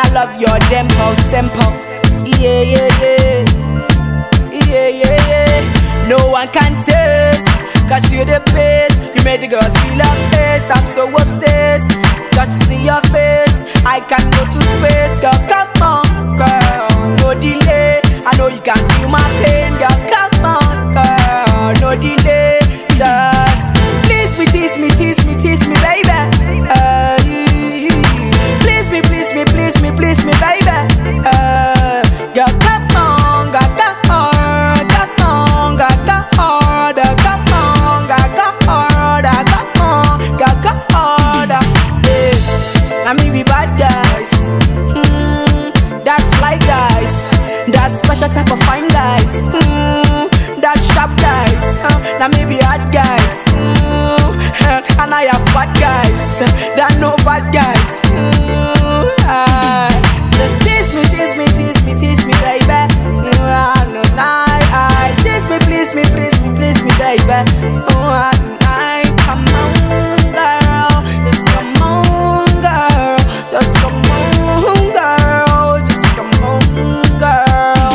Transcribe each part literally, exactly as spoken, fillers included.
I love your dimple, simple. Yeah, yeah, yeah. Yeah, yeah, yeah. No one can taste, cause you're the best. You made the girls feel a taste. I'm so obsessed, just to see your face. I can go to space, girl, come on, girl. No delay, I know you can feel my pain, girl, come on, girl. No delay, just please me, tease me, tease me, tease me, baby. Uh, please me, please me, please me, please me, baby. Uh, girl, come on, girl, come on, come on, girl, come on, come on, girl, come on, come on, girl, come on. I mean we bad guys, mm, that fly guys, that special type of fine guys, mm, that sharp guys, uh, now me be hard guys, mm, and I have bad guys, that no bad guys. Mm, uh, just tease me, tease me, tease me, tease me, baby. Mm, I know I, I tease me, please me, please me, please me, baby. Oh, I, I, come on, girl, just come on, girl. Just come on, girl. Just come on, girl.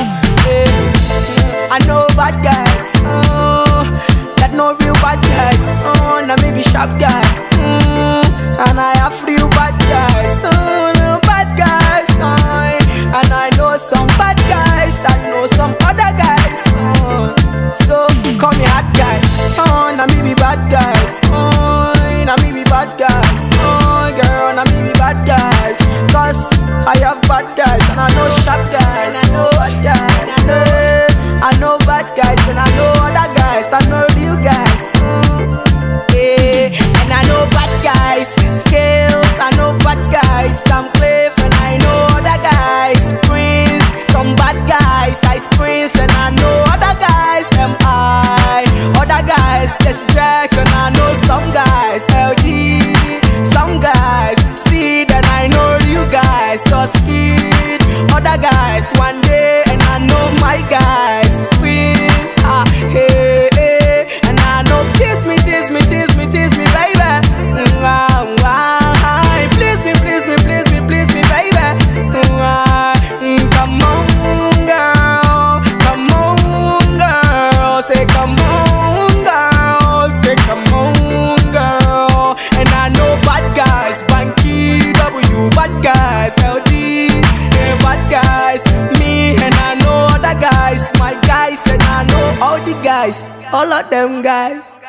Yeah. I know bad guys, oh, that no real bad guys. Oh, now maybe sharp guy, mm, and I have real bad guys. Oh, no bad guys. Oh, and I know some bad guys that know some other guys. Oh, so call me hot guy. Oh, now maybe bad guys. Oh, now maybe bad guys. Oh, girl, now maybe bad guys. Cause I have bad guys and I know sharp guys. I know bad guys. Yeah. I know bad guys and I know other guys that know real guys. Mm. Yeah. And I know bad guys, Scales. I know bad guys, Sam Cliff, and I know other guys, Prince. Some bad guys, Ice Prince, and I know other guys, M I. Other guys, Jesse Jackson. I know some guys, L D. Some guys, Seed, and I know you guys, so skid. Other guys, one day, and I know my guys, Prince, ah, hey, hey. And I know, tease me, tease me, tease me, tease me, baby. Wow, wow. Please me, please me, please me, please me, baby. Wow. Come on, girl, come on, girl. Say, come on, girl. Say, come on, girl. And I know bad guys, Banky W, bad guys, L D, yeah, bad guys, me, and I know other guys, my guys, and I know all the guys, all of them guys.